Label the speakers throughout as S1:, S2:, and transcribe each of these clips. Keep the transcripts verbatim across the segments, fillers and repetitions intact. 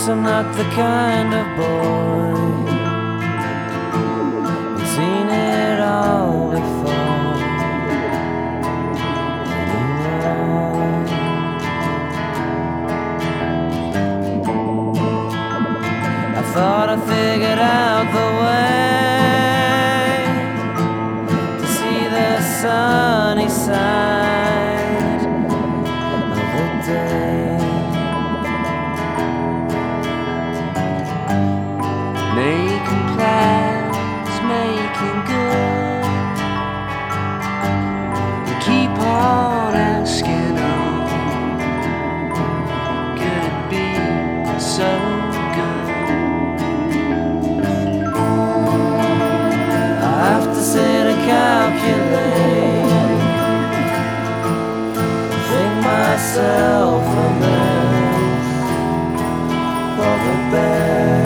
S1: guess I'm not the kind of boy who's seen it all before anymore. I thought I figured out the way to see the sunny side of the day. Making plans, making good, and keep on asking, oh, could it be so good? I have to sit and calculate, think myself a mess for the best.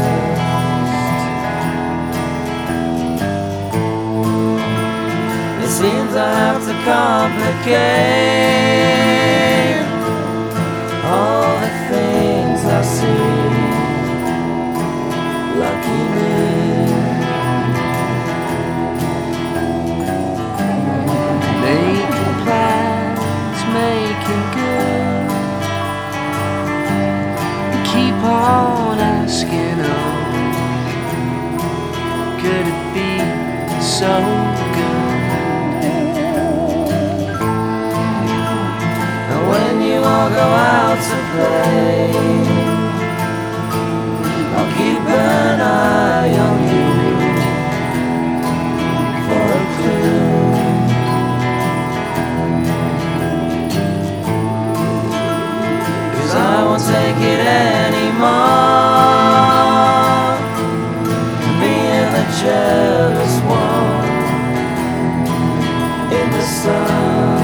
S1: Seems I have to complicate all the things I see. Lucky me. Making plans, making good, and keep on asking, oh, could it be so good? When you all go out to play, I'll keep an eye on you for a clue. 'Cause I won't take it anymore, being the jealous one in the sun.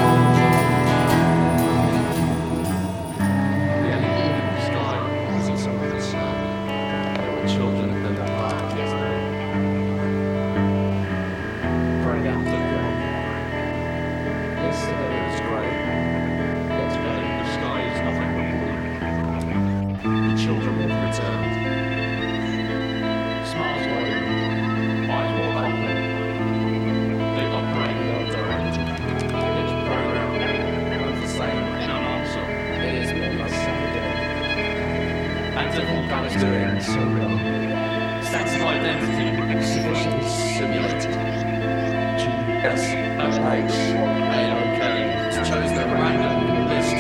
S2: Doing so well. Sense of identity sufficiently simulated. G S H A O K. It's chosen a random list.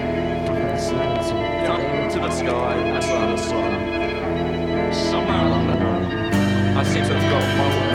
S2: Up to the sky, as well as the sun. Somewhere along the line, I seem to have got my way.